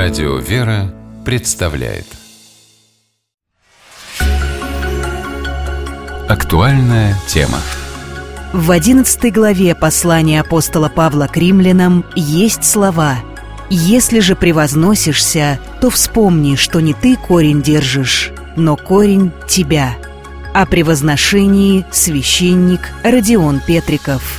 Радио «Вера» представляет актуальная тема. В 11 главе послания апостола Павла к римлянам есть слова: «Если же превозносишься, то вспомни, что не ты корень держишь, но корень тебя». О превозношении священник Родион Петриков.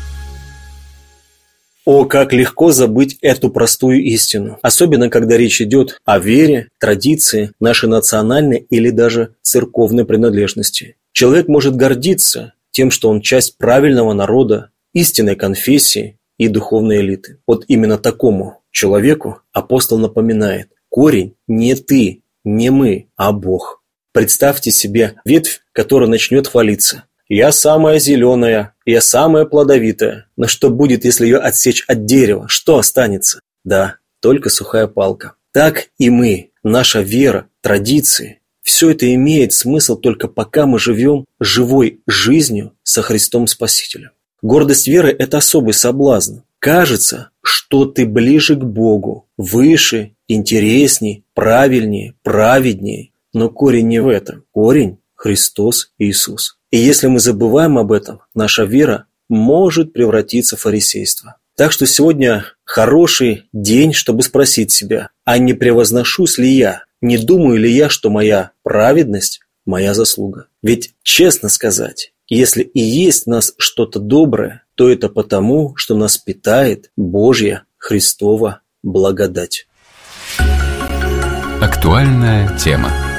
О, как легко забыть эту простую истину, особенно когда речь идет о вере, традиции, нашей национальной или даже церковной принадлежности. Человек может гордиться тем, что он часть правильного народа, истинной конфессии и духовной элиты. Вот именно такому человеку апостол напоминает: корень не ты, не мы, а Бог. Представьте себе ветвь, которая начнет хвалиться: «Я самая зеленая, я самая плодовитая». Но что будет, если ее отсечь от дерева? Что останется? Да, только сухая палка. Так и мы, наша вера, традиции, все это имеет смысл только пока мы живем живой жизнью со Христом Спасителем. Гордость веры – это особый соблазн. Кажется, что ты ближе к Богу, выше, интересней, правильнее, праведнее. Но корень не в этом. Корень – Христос Иисус. И если мы забываем об этом, наша вера может превратиться в фарисейство. Так что сегодня хороший день, чтобы спросить себя: а не превозношусь ли я? Не думаю ли я, что моя праведность – моя заслуга? Ведь, честно сказать, если и есть в нас что-то доброе, то это потому, что нас питает Божья Христова благодать. Актуальная тема.